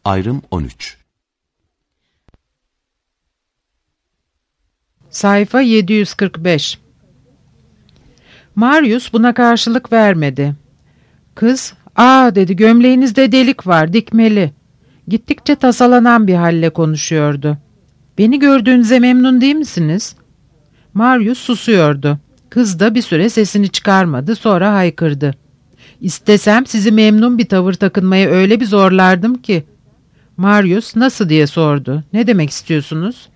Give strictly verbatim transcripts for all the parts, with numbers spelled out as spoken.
Ayrım on üç. Sayfa yedi yüz kırk beş. Marius buna karşılık vermedi. Kız, ''Aa'' dedi, ''gömleğinizde delik var, dikmeli.'' Gittikçe tasalanan bir halle konuşuyordu. ''Beni gördüğünüze memnun değil misiniz?'' Marius susuyordu. Kız da bir süre sesini çıkarmadı, sonra haykırdı. ''İstesem sizi memnun bir tavır takınmaya öyle bir zorlardım ki.'' Marius nasıl diye sordu. ''Ne demek istiyorsunuz?''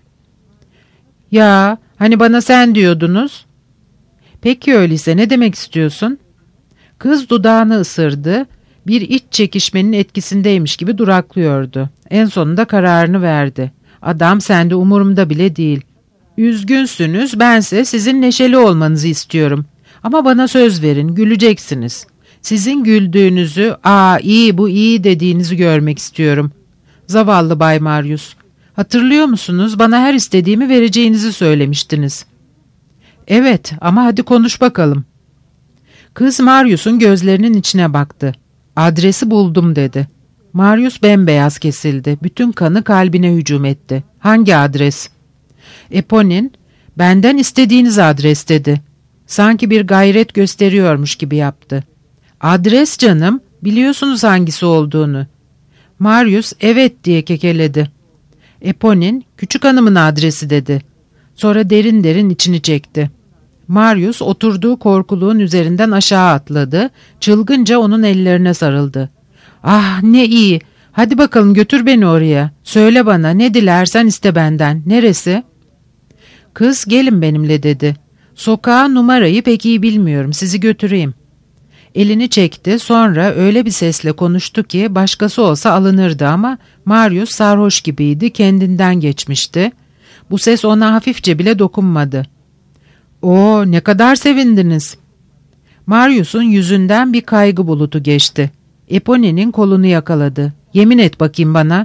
''Ya, hani bana sen diyordunuz.'' ''Peki öyleyse ne demek istiyorsun?'' Kız dudağını ısırdı. Bir iç çekişmenin etkisindeymiş gibi duraklıyordu. En sonunda kararını verdi. ''Adam sende umurumda bile değil. Üzgünsünüz, bense sizin neşeli olmanızı istiyorum. Ama bana söz verin, güleceksiniz. Sizin güldüğünüzü, ''Aa iyi, bu iyi'' dediğinizi görmek istiyorum. Zavallı Bay Marius. Hatırlıyor musunuz? Bana her istediğimi vereceğinizi söylemiştiniz. ''Evet, ama hadi konuş bakalım.'' Kız Marius'un gözlerinin içine baktı. ''Adresi buldum'' dedi. Marius bembeyaz kesildi. Bütün kanı kalbine hücum etti. ''Hangi adres?'' Eponine, ''Benden istediğiniz adres'' dedi. Sanki bir gayret gösteriyormuş gibi yaptı. ''Adres canım, biliyorsunuz hangisi olduğunu.'' Marius ''Evet'' diye kekeledi. Eponine, ''Küçük hanımın adresi'' dedi. Sonra derin derin içini çekti. Marius oturduğu korkuluğun üzerinden aşağı atladı, çılgınca onun ellerine sarıldı. ''Ah ne iyi, hadi bakalım götür beni oraya. Söyle bana, ne dilersen iste benden. Neresi?'' Kız ''Gelin benimle'' dedi. ''Sokağa numarayı pek iyi bilmiyorum, sizi götüreyim.'' Elini çekti, sonra öyle bir sesle konuştu ki başkası olsa alınırdı ama Marius sarhoş gibiydi, kendinden geçmişti. Bu ses ona hafifçe bile dokunmadı. ''Oo, ne kadar sevindiniz.'' Marius'un yüzünden bir kaygı bulutu geçti. Eponine'nin kolunu yakaladı. ''Yemin et bakayım bana.''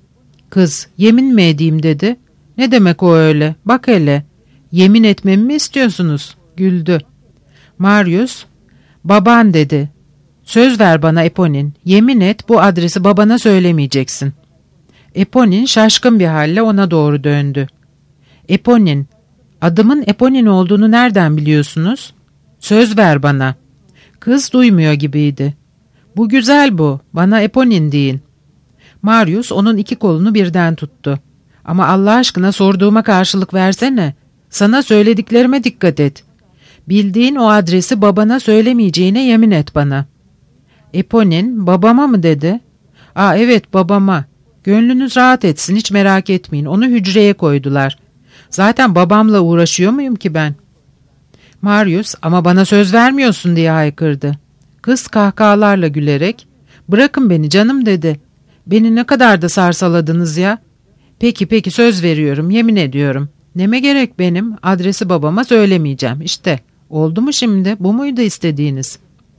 Kız ''Yemin mi edeyim?'' dedi. ''Ne demek o öyle? Bak hele. Yemin etmemi mi istiyorsunuz?'' Güldü. Marius ''Baban'' dedi. ''Söz ver bana Eponine. Yemin et, bu adresi babana söylemeyeceksin.'' Eponine şaşkın bir halle ona doğru döndü. ''Eponine, adımın Eponine olduğunu nereden biliyorsunuz? Söz ver bana.'' Kız duymuyor gibiydi. ''Bu güzel bu. Bana Eponine deyin.'' Marius onun iki kolunu birden tuttu. ''Ama Allah aşkına sorduğuma karşılık versene. Sana söylediklerime dikkat et. Bildiğin o adresi babana söylemeyeceğine yemin et bana.'' Eponine ''Babama mı?'' dedi. ''Aa evet, babama. Gönlünüz rahat etsin, hiç merak etmeyin. Onu hücreye koydular. Zaten babamla uğraşıyor muyum ki ben?'' Marius ''Ama bana söz vermiyorsun'' diye haykırdı. Kız kahkahalarla gülerek ''Bırakın beni canım'' dedi. ''Beni ne kadar da sarsaladınız ya. Peki peki, söz veriyorum, yemin ediyorum. Neme gerek benim, adresi babama söylemeyeceğim. İşte oldu mu şimdi, bu muydu istediğiniz?''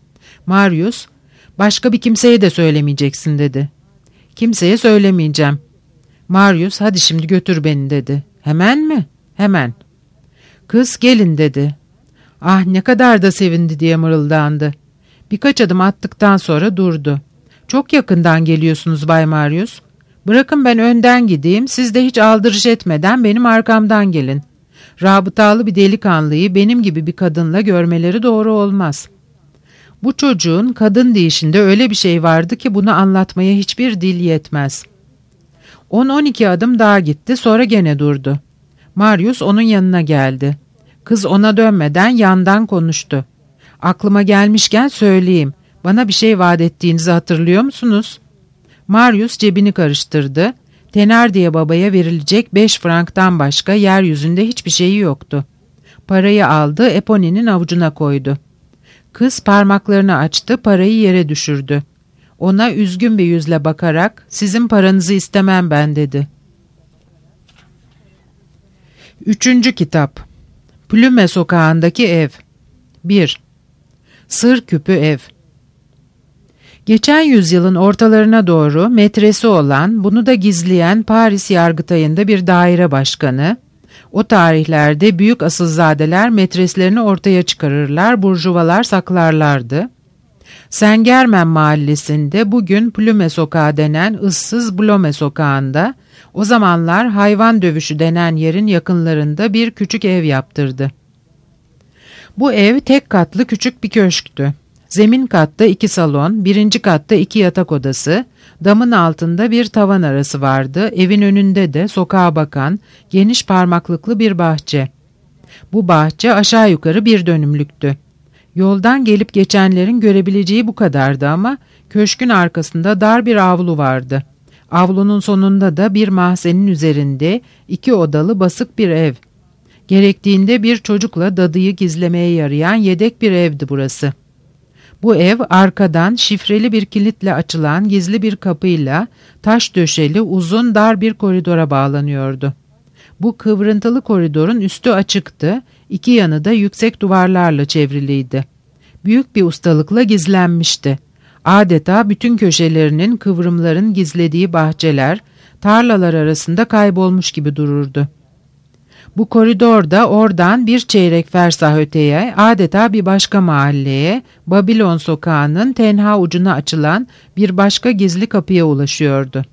Marius ''Başka bir kimseye de söylemeyeceksin'' dedi. ''Kimseye söylemeyeceğim.'' Marius ''Hadi şimdi götür beni'' dedi. ''Hemen mi?'' ''Hemen.'' Kız ''Gelin'' dedi. ''Ah ne kadar da sevindi'' diye mırıldandı. Birkaç adım attıktan sonra durdu. ''Çok yakından geliyorsunuz Bay Marius. Bırakın ben önden gideyim, siz de hiç aldırış etmeden benim arkamdan gelin. Rabıtalı bir delikanlıyı benim gibi bir kadınla görmeleri doğru olmaz.'' Bu çocuğun kadın deyişinde öyle bir şey vardı ki bunu anlatmaya hiçbir dil yetmez. on on iki adım daha gitti, sonra gene durdu. Marius onun yanına geldi. Kız ona dönmeden yandan konuştu. ''Aklıma gelmişken söyleyeyim. Bana bir şey vaat ettiğinizi hatırlıyor musunuz?'' Marius cebini karıştırdı. Thénardier babaya verilecek beş franktan başka yeryüzünde hiçbir şeyi yoktu. Parayı aldı, Eponine'nin avucuna koydu. Kız parmaklarını açtı, parayı yere düşürdü. Ona üzgün bir yüzle bakarak ''Sizin paranızı istemem ben'' dedi. Üçüncü kitap. Plüme sokağındaki ev. bir. Sır küpü ev. Geçen yüzyılın ortalarına doğru metresi olan, bunu da gizleyen Paris Yargıtayı'nda bir daire başkanı, o tarihlerde büyük asılzadeler metreslerini ortaya çıkarırlar, burjuvalar saklarlardı. Sengermen mahallesinde bugün Plüme Sokağı denen ıssız Blome Sokağı'nda, o zamanlar hayvan dövüşü denen yerin yakınlarında bir küçük ev yaptırdı. Bu ev tek katlı küçük bir köşktü. Zemin katta iki salon, birinci katta iki yatak odası, damın altında bir tavan arası vardı, evin önünde de sokağa bakan geniş parmaklıklı bir bahçe. Bu bahçe aşağı yukarı bir dönümlüktü. Yoldan gelip geçenlerin görebileceği bu kadardı ama köşkün arkasında dar bir avlu vardı. Avlunun sonunda da bir mahzenin üzerinde iki odalı basık bir ev. Gerektiğinde bir çocukla dadıyı gizlemeye yarayan yedek bir evdi burası. Bu ev arkadan şifreli bir kilitle açılan gizli bir kapıyla taş döşeli uzun dar bir koridora bağlanıyordu. Bu kıvrıntılı koridorun üstü açıktı, iki yanı da yüksek duvarlarla çevriliydi. Büyük bir ustalıkla gizlenmişti. Adeta bütün köşelerinin kıvrımların gizlediği bahçeler, tarlalar arasında kaybolmuş gibi dururdu. Bu koridorda oradan bir çeyrek fersah öteye, adeta bir başka mahalleye, Babilon Sokağı'nın tenha ucuna açılan bir başka gizli kapıya ulaşıyordu.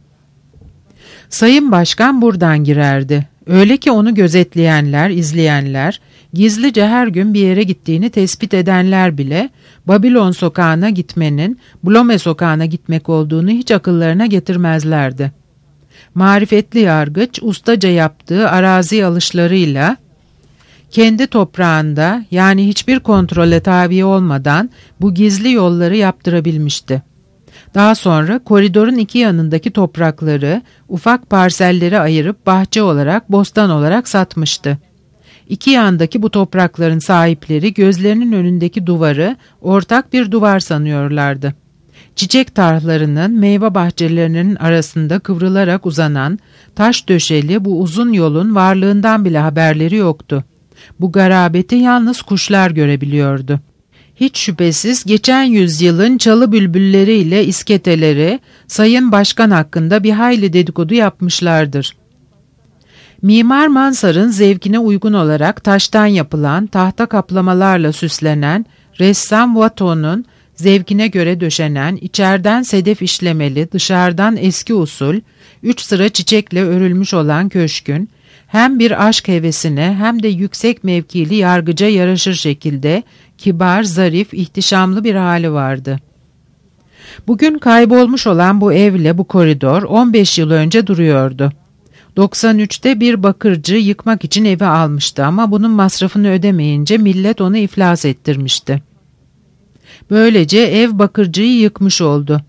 Sayın Başkan buradan girerdi. Öyle ki onu gözetleyenler, izleyenler, gizlice her gün bir yere gittiğini tespit edenler bile Babilon Sokağı'na gitmenin Blome Sokağı'na gitmek olduğunu hiç akıllarına getirmezlerdi. Marifetli yargıç ustaca yaptığı arazi alışlarıyla kendi toprağında, yani hiçbir kontrole tabi olmadan bu gizli yolları yaptırabilmişti. Daha sonra koridorun iki yanındaki toprakları ufak parsellere ayırıp bahçe olarak, bostan olarak satmıştı. İki yandaki bu toprakların sahipleri gözlerinin önündeki duvarı ortak bir duvar sanıyorlardı. Çiçek tarlalarının, meyve bahçelerinin arasında kıvrılarak uzanan, taş döşeli bu uzun yolun varlığından bile haberleri yoktu. Bu garabeti yalnız kuşlar görebiliyordu. Hiç şüphesiz geçen yüzyılın çalı bülbülleriyle isketeleri Sayın Başkan hakkında bir hayli dedikodu yapmışlardır. Mimar Mansar'ın zevkine uygun olarak taştan yapılan, tahta kaplamalarla süslenen, ressam Watteau'nun zevkine göre döşenen, içeriden sedef işlemeli, dışarıdan eski usul, üç sıra çiçekle örülmüş olan köşkün, hem bir aşk hevesine hem de yüksek mevkili yargıca yaraşır şekilde kibar, zarif, ihtişamlı bir hali vardı. Bugün kaybolmuş olan bu evle bu koridor on beş yıl önce duruyordu. doksan üçte bir bakırcı yıkmak için evi almıştı ama bunun masrafını ödemeyince millet onu iflas ettirmişti. Böylece ev bakırcıyı yıkmış oldu.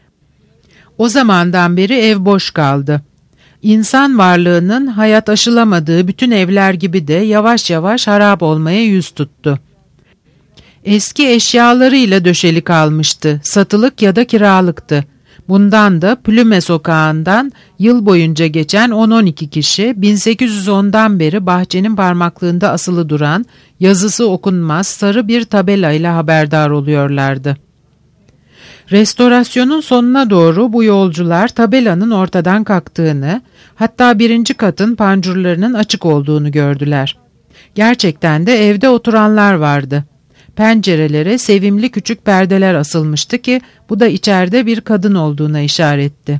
O zamandan beri ev boş kaldı. İnsan varlığının hayat aşılamadığı bütün evler gibi de yavaş yavaş harap olmaya yüz tuttu. Eski eşyalarıyla döşeli kalmıştı, satılık ya da kiralıktı. Bundan da Plüme Sokağı'ndan yıl boyunca geçen on on iki kişi bin sekiz yüz ondan beri bahçenin parmaklığında asılı duran, yazısı okunmaz sarı bir tabelayla haberdar oluyorlardı. Restorasyonun sonuna doğru bu yolcular tabelanın ortadan kalktığını, hatta birinci katın pancurlarının açık olduğunu gördüler. Gerçekten de evde oturanlar vardı. Pencerelere sevimli küçük perdeler asılmıştı ki bu da içeride bir kadın olduğuna işaretti.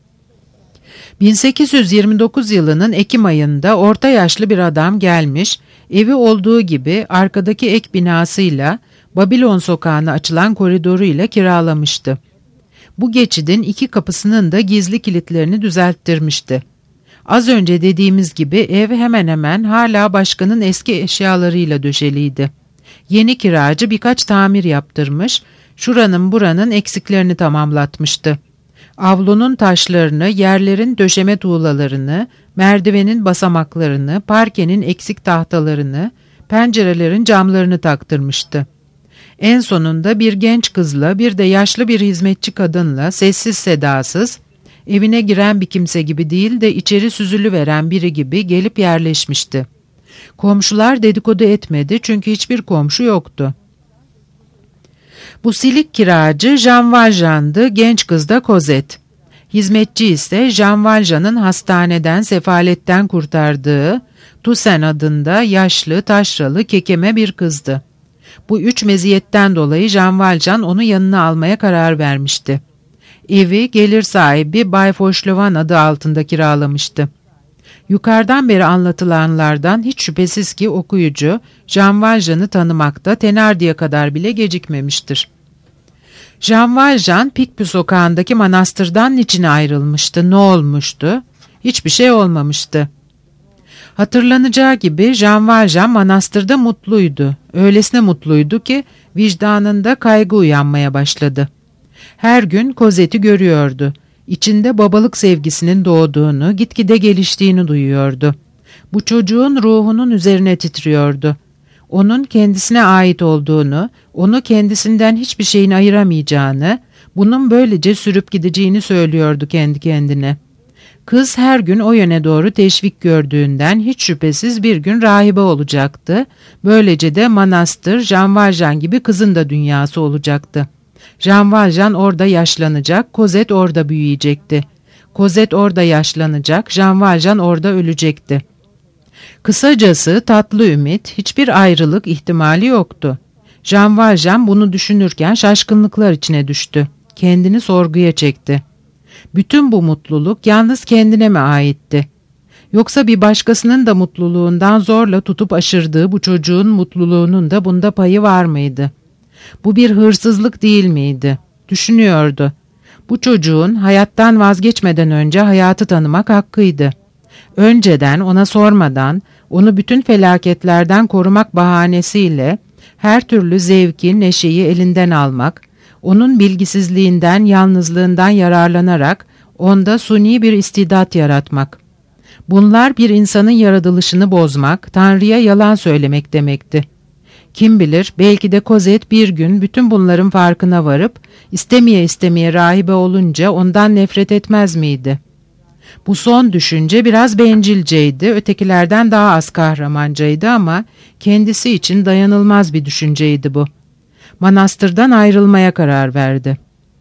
bin sekiz yüz yirmi dokuz yılının Ekim ayında orta yaşlı bir adam gelmiş, evi olduğu gibi arkadaki ek binasıyla Babilon Sokağı'na açılan koridoruyla kiralamıştı. Bu geçidin iki kapısının da gizli kilitlerini düzelttirmişti. Az önce dediğimiz gibi ev hemen hemen hala başkanın eski eşyalarıyla döşeliydi. Yeni kiracı birkaç tamir yaptırmış, şuranın buranın eksiklerini tamamlatmıştı. Avlunun taşlarını, yerlerin döşeme tuğlalarını, merdivenin basamaklarını, parkenin eksik tahtalarını, pencerelerin camlarını taktırmıştı. En sonunda bir genç kızla bir de yaşlı bir hizmetçi kadınla sessiz sedasız, evine giren bir kimse gibi değil de içeri süzülüveren biri gibi gelip yerleşmişti. Komşular dedikodu etmedi çünkü hiçbir komşu yoktu. Bu silik kiracı Jean Valjean'dı, genç kız da Cosette. Hizmetçi ise Jean Valjean'ın hastaneden, sefaletten kurtardığı Toussaint adında yaşlı, taşralı, kekeme bir kızdı. Bu üç meziyetten dolayı Jean Valjean onu yanına almaya karar vermişti. Evi gelir sahibi Bay Fauchelevent adı altında kiralamıştı. Yukarıdan beri anlatılanlardan hiç şüphesiz ki okuyucu Jean Valjean'ı tanımakta Thénardier kadar bile gecikmemiştir. Jean Valjean Picpus sokağındaki manastırdan niçin ayrılmıştı, ne olmuştu? Hiçbir şey olmamıştı. Hatırlanacağı gibi Jean Valjean manastırda mutluydu. Öylesine mutluydu ki vicdanında kaygı uyanmaya başladı. Her gün Cosette'i görüyordu. İçinde babalık sevgisinin doğduğunu, gitgide geliştiğini duyuyordu. Bu çocuğun ruhunun üzerine titriyordu. Onun kendisine ait olduğunu, onu kendisinden hiçbir şeyin ayıramayacağını, bunun böylece sürüp gideceğini söylüyordu kendi kendine. Kız her gün o yöne doğru teşvik gördüğünden hiç şüphesiz bir gün rahibe olacaktı. Böylece de manastır Jean Valjean gibi kızın da dünyası olacaktı. Jean Valjean orada yaşlanacak, Cosette orada büyüyecekti. Cosette orada yaşlanacak, Jean Valjean orada ölecekti. Kısacası tatlı ümit, hiçbir ayrılık ihtimali yoktu. Jean Valjean bunu düşünürken şaşkınlıklar içine düştü. Kendini sorguya çekti. Bütün bu mutluluk yalnız kendine mi aitti? Yoksa bir başkasının da mutluluğundan zorla tutup aşırdığı bu çocuğun mutluluğunun da bunda payı var mıydı? Bu bir hırsızlık değil miydi? Düşünüyordu. Bu çocuğun hayattan vazgeçmeden önce hayatı tanımak hakkıydı. Önceden ona sormadan, onu bütün felaketlerden korumak bahanesiyle her türlü zevki, neşeyi elinden almak, onun bilgisizliğinden, yalnızlığından yararlanarak onda suni bir istidat yaratmak. Bunlar bir insanın yaratılışını bozmak, Tanrı'ya yalan söylemek demekti. Kim bilir, belki de Cosette bir gün bütün bunların farkına varıp, istemeye istemeye rahibe olunca ondan nefret etmez miydi? Bu son düşünce biraz bencilceydi, ötekilerden daha az kahramancaydı ama kendisi için dayanılmaz bir düşünceydi bu. Manastırdan ayrılmaya karar verdi.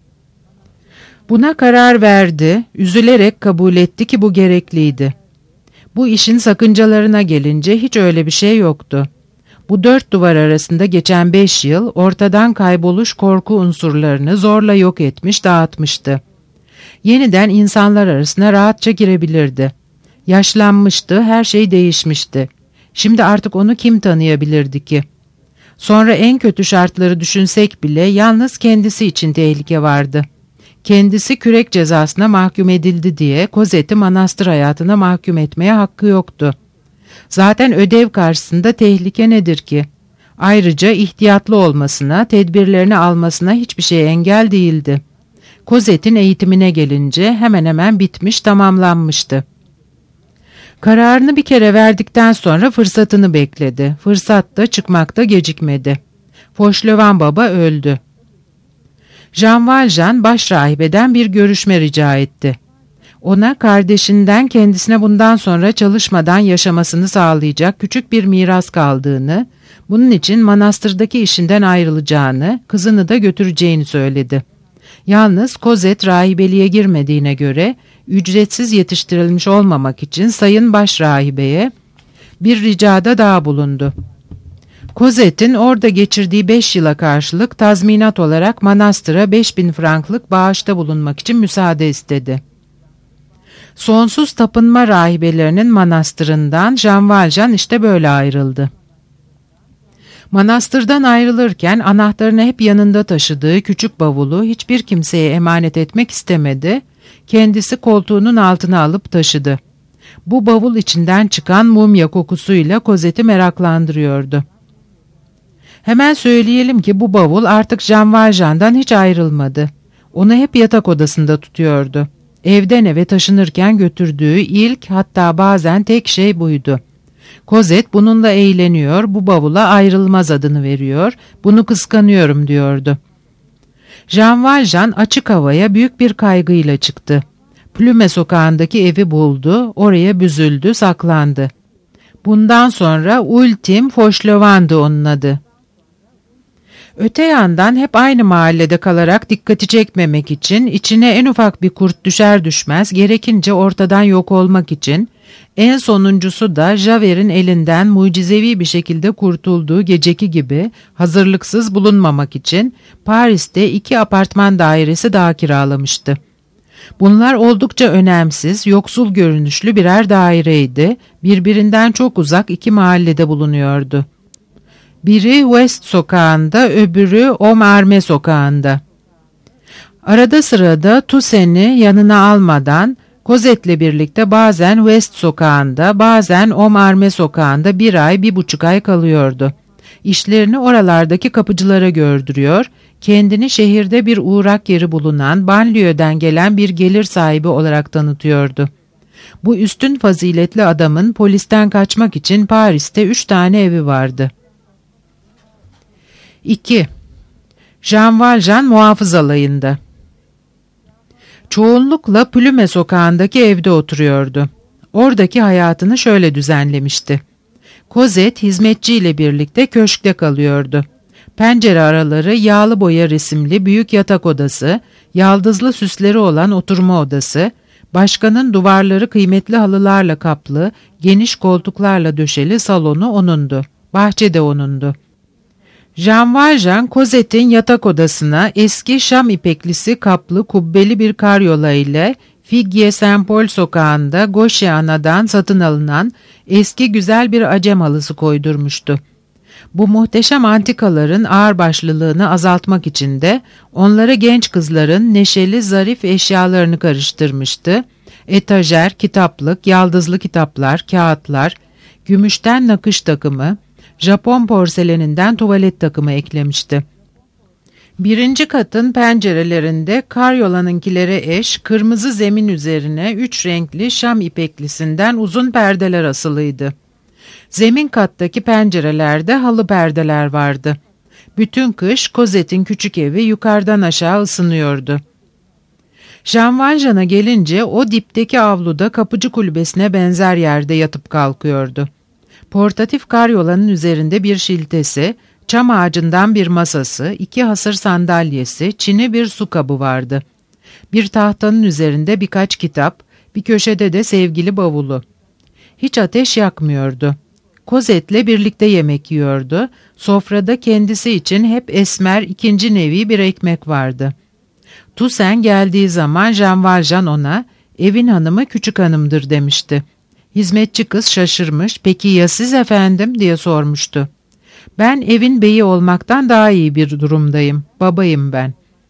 Buna karar verdi, üzülerek kabul etti ki bu gerekliydi. Bu işin sakıncalarına gelince hiç öyle bir şey yoktu. Bu dört duvar arasında geçen beş yıl ortadan kayboluş korku unsurlarını zorla yok etmiş, dağıtmıştı. Yeniden insanlar arasına rahatça girebilirdi. Yaşlanmıştı, her şey değişmişti. Şimdi artık onu kim tanıyabilirdi ki? Sonra en kötü şartları düşünsek bile yalnız kendisi için tehlike vardı. Kendisi kürek cezasına mahkum edildi diye Cosette'i manastır hayatına mahkum etmeye hakkı yoktu. Zaten ödev karşısında tehlike nedir ki? Ayrıca ihtiyatlı olmasına, tedbirlerini almasına hiçbir şey engel değildi. Cosette'in eğitimine gelince hemen hemen bitmiş, tamamlanmıştı. Kararını bir kere verdikten sonra fırsatını bekledi. Fırsat da çıkmakta gecikmedi. Fauchelevent baba öldü. Jean Valjean başrahibeden bir görüşme rica etti. Ona kardeşinden kendisine bundan sonra çalışmadan yaşamasını sağlayacak küçük bir miras kaldığını, bunun için manastırdaki işinden ayrılacağını, kızını da götüreceğini söyledi. Yalnız Cosette rahibeliğe girmediğine göre ücretsiz yetiştirilmiş olmamak için sayın başrahibeye bir ricada daha bulundu. Cosette'in orada geçirdiği beş yıla karşılık tazminat olarak manastıra beş bin franklık bağışta bulunmak için müsaade istedi. Sonsuz tapınma rahibelerinin manastırından Jean Valjean işte böyle ayrıldı. Manastırdan ayrılırken anahtarını hep yanında taşıdığı küçük bavulu hiçbir kimseye emanet etmek istemedi, kendisi koltuğunun altına alıp taşıdı. Bu bavul içinden çıkan mumya kokusuyla Cosette'i meraklandırıyordu. Hemen söyleyelim ki bu bavul artık Jean Valjean'dan hiç ayrılmadı. Onu hep yatak odasında tutuyordu. Evden eve taşınırken götürdüğü ilk, hatta bazen tek şey buydu. Cosette bununla eğleniyor, bu bavula ayrılmaz adını veriyor, bunu kıskanıyorum diyordu. Jean Valjean açık havaya büyük bir kaygıyla çıktı. Plume sokağındaki evi buldu, oraya büzüldü, saklandı. Bundan sonra Ultim Fauchelevent'di onun adı. Öte yandan hep aynı mahallede kalarak dikkati çekmemek için, içine en ufak bir kurt düşer düşmez, gerekince ortadan yok olmak için, En sonuncusu da Javert'in elinden mucizevi bir şekilde kurtulduğu geceki gibi hazırlıksız bulunmamak için Paris'te iki apartman dairesi daha kiralamıştı. Bunlar oldukça önemsiz, yoksul görünüşlü birer daireydi, birbirinden çok uzak iki mahallede bulunuyordu. Biri West sokağında, öbürü Montmartre sokağında. Arada sırada Toussaint'i yanına almadan Cosette'le birlikte bazen West sokağında, bazen Montmartre sokağında bir ay, bir buçuk ay kalıyordu. İşlerini oralardaki kapıcılara gördürüyor, kendini şehirde bir uğrak yeri bulunan, banliyöden gelen bir gelir sahibi olarak tanıtıyordu. Bu üstün faziletli adamın polisten kaçmak için Paris'te üç tane evi vardı. iki. Jean Valjean muhafız alayında. Çoğunlukla Plumet sokağındaki evde oturuyordu. Oradaki hayatını şöyle düzenlemişti. Cosette hizmetçiyle birlikte köşkte kalıyordu. Pencere araları yağlı boya resimli büyük yatak odası, yaldızlı süsleri olan oturma odası, başkanın duvarları kıymetli halılarla kaplı, geniş koltuklarla döşeli salonu onundu. Bahçe de onundu. Jean Valjean, Cosette'in yatak odasına eski Şam ipeklisi kaplı kubbeli bir karyola ile Figuier Saint Paul sokağında Gaucher Anadan satın alınan eski güzel bir acem halısı koydurmuştu. Bu muhteşem antikaların ağırbaşlılığını azaltmak için de onlara genç kızların neşeli zarif eşyalarını karıştırmıştı. Etajer, kitaplık, yaldızlı kitaplar, kağıtlar, gümüşten nakış takımı, Japon porseleninden tuvalet takımı eklemişti. Birinci katın pencerelerinde karyolanınkilere eş, kırmızı zemin üzerine üç renkli Şam ipeklisinden uzun perdeler asılıydı. Zemin kattaki pencerelerde halı perdeler vardı. Bütün kış Cosette'in küçük evi yukarıdan aşağı ısınıyordu. Jean Valjean'a gelince o dipteki avluda kapıcı kulübesine benzer yerde yatıp kalkıyordu. Portatif karyolanın üzerinde bir şiltesi, çam ağacından bir masası, iki hasır sandalyesi, çini bir su kabı vardı. Bir tahtanın üzerinde birkaç kitap, bir köşede de sevgili bavulu. Hiç ateş yakmıyordu. Cosette'le birlikte yemek yiyordu. Sofrada kendisi için hep esmer ikinci nevi bir ekmek vardı. Toussaint geldiği zaman Jean Valjean ona, "Evin hanımı küçük hanımdır," demişti. Hizmetçi kız şaşırmış, "Peki ya siz efendim?" diye sormuştu. "Ben evin beyi olmaktan daha iyi bir durumdayım. Babayım ben."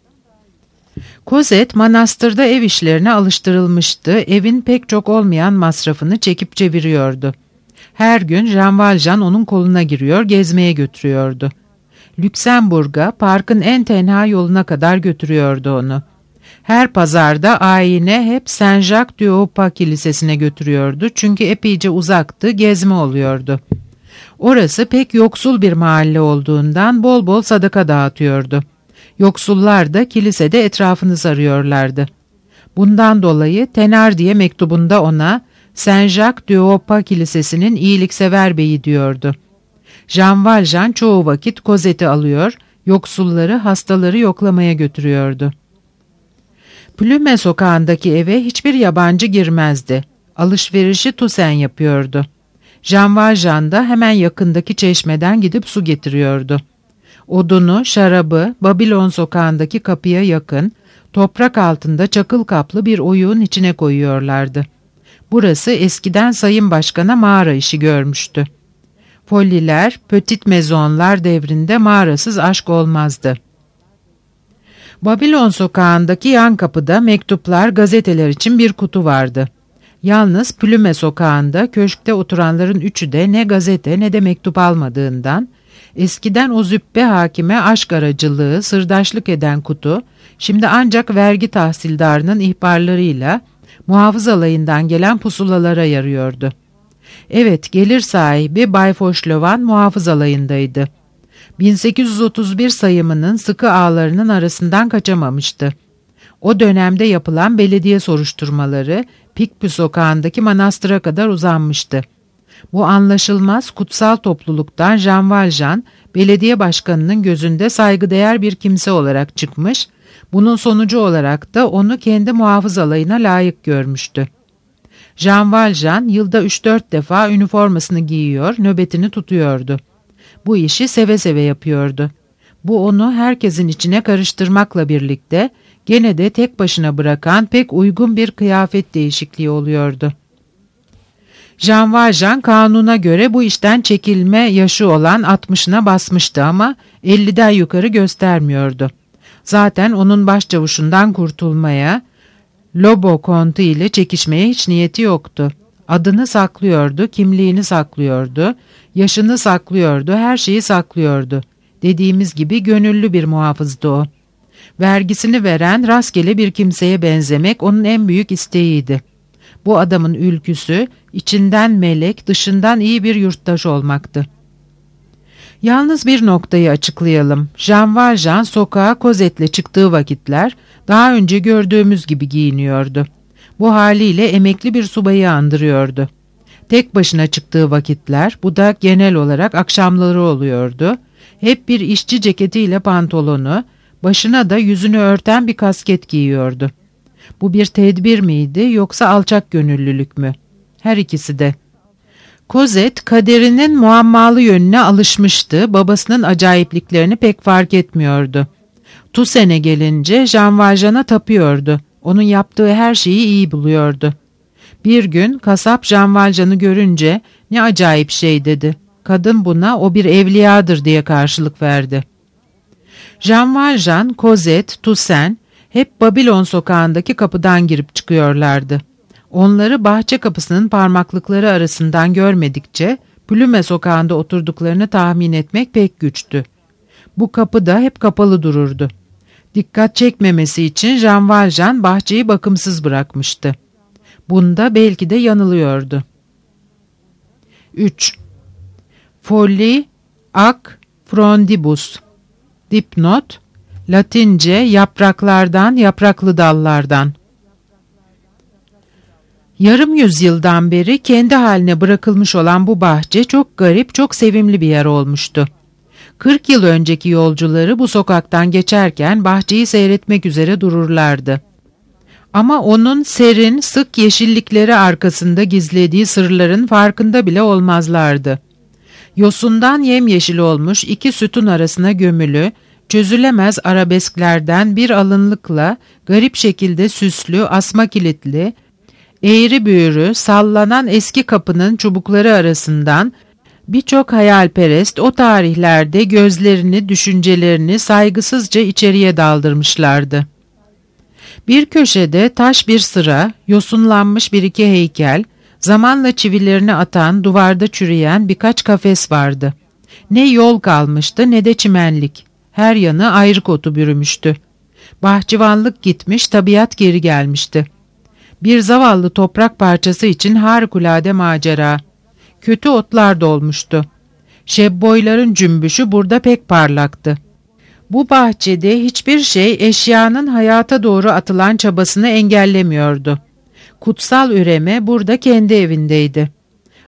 Cosette manastırda ev işlerine alıştırılmıştı, evin pek çok olmayan masrafını çekip çeviriyordu. Her gün Jean Valjean onun koluna giriyor, gezmeye götürüyordu. Lüksemburg'a, parkın en tenha yoluna kadar götürüyordu onu. Her pazarda ayine hep Saint-Jacques-du-Haut-Pas kilisesine götürüyordu çünkü epeyce uzaktı, gezme oluyordu. Orası pek yoksul bir mahalle olduğundan bol bol sadaka dağıtıyordu. Yoksullar da kilisede etrafını sarıyorlardı. Bundan dolayı Thénardier mektubunda ona Saint-Jacques-du-Haut-Pas kilisesinin iyiliksever beyi diyordu. Jean Valjean çoğu vakit Cosette'i alıyor, yoksulları, hastaları yoklamaya götürüyordu. Plumet sokağındaki eve hiçbir yabancı girmezdi. Alışverişi Toussaint yapıyordu. Jean Valjean da hemen yakındaki çeşmeden gidip su getiriyordu. Odunu, şarabı Babilon sokağındaki kapıya yakın, toprak altında çakıl kaplı bir oyuğun içine koyuyorlardı. Burası eskiden Sayın Başkan'a mağara işi görmüştü. Folliler, Petit Maisonlar devrinde mağarasız aşk olmazdı. Babilon sokağındaki yan kapıda mektuplar, gazeteler için bir kutu vardı. Yalnız Plumet sokağında köşkte oturanların üçü de ne gazete ne de mektup almadığından, eskiden o züppe hakime aşk aracılığı, sırdaşlık eden kutu, şimdi ancak vergi tahsildarının ihbarlarıyla muhafız alayından gelen pusulalara yarıyordu. Evet, gelir sahibi Bay Fauchelevent muhafız alayındaydı. bin sekiz yüz otuz bir sayımının sıkı ağlarının arasından kaçamamıştı. O dönemde yapılan belediye soruşturmaları Picpus sokağındaki manastıra kadar uzanmıştı. Bu anlaşılmaz kutsal topluluktan Jean Valjean, belediye başkanının gözünde saygıdeğer bir kimse olarak çıkmış, bunun sonucu olarak da onu kendi muhafız alayına layık görmüştü. Jean Valjean yılda üç dört defa üniformasını giyiyor, nöbetini tutuyordu. Bu işi seve seve yapıyordu. Bu onu herkesin içine karıştırmakla birlikte gene de tek başına bırakan pek uygun bir kıyafet değişikliği oluyordu. Jean Valjean kanuna göre bu işten çekilme yaşı olan altmışına basmıştı ama elliden yukarı göstermiyordu. Zaten onun başçavuşundan kurtulmaya, Lobo Kontu ile çekişmeye hiç niyeti yoktu. Adını saklıyordu, kimliğini saklıyordu, yaşını saklıyordu, her şeyi saklıyordu. Dediğimiz gibi gönüllü bir muhafızdı o. Vergisini veren rastgele bir kimseye benzemek onun en büyük isteğiydi. Bu adamın ülküsü içinden melek, dışından iyi bir yurttaş olmaktı. Yalnız bir noktayı açıklayalım. Jean Valjean sokağa Cosette'le çıktığı vakitler daha önce gördüğümüz gibi giyiniyordu. Bu haliyle emekli bir subayı andırıyordu. Tek başına çıktığı vakitler, bu da genel olarak akşamları oluyordu, hep bir işçi ceketiyle pantolonu, başına da yüzünü örten bir kasket giyiyordu. Bu bir tedbir miydi yoksa alçak gönüllülük mü? Her ikisi de. Cosette kaderinin muammalı yönüne alışmıştı, babasının acayipliklerini pek fark etmiyordu. Toussaint'e gelince Jean Valjean'a tapıyordu. Onun yaptığı her şeyi iyi buluyordu. Bir gün kasap Jean Valjean'ı görünce ne acayip şey dedi. Kadın buna o bir evliyadır diye karşılık verdi. Jean Valjean, Cosette, Toussaint hep Babilon sokağındaki kapıdan girip çıkıyorlardı. Onları bahçe kapısının parmaklıkları arasından görmedikçe Plüme sokağında oturduklarını tahmin etmek pek güçtü. Bu kapı da hep kapalı dururdu. Dikkat çekmemesi için Jean Valjean bahçeyi bakımsız bırakmıştı. Bunda belki de yanılıyordu. üç. Folli ac frondibus. Dipnot, Latince yapraklardan, yapraklı dallardan. Yarım yüzyıldan beri kendi haline bırakılmış olan bu bahçe çok garip, çok sevimli bir yer olmuştu. Kırk yıl önceki yolcuları bu sokaktan geçerken bahçeyi seyretmek üzere dururlardı. Ama onun serin, sık yeşillikleri arkasında gizlediği sırların farkında bile olmazlardı. Yosundan yemyeşil olmuş iki sütun arasına gömülü, çözülemez arabesklerden bir alınlıkla garip şekilde süslü, asma kilitli, eğri büğrü, sallanan eski kapının çubukları arasından birçok hayalperest o tarihlerde gözlerini, düşüncelerini saygısızca içeriye daldırmışlardı. Bir köşede taş bir sıra, yosunlanmış bir iki heykel, zamanla çivilerini atan, duvarda çürüyen birkaç kafes vardı. Ne yol kalmıştı ne de çimenlik. Her yanı ayrık otu bürümüştü. Bahçıvanlık gitmiş, tabiat geri gelmişti. Bir zavallı toprak parçası için harikulade macera. Kötü otlar dolmuştu. Şebboyların cümbüşü burada pek parlaktı. Bu bahçede hiçbir şey eşyanın hayata doğru atılan çabasını engellemiyordu. Kutsal üreme burada kendi evindeydi.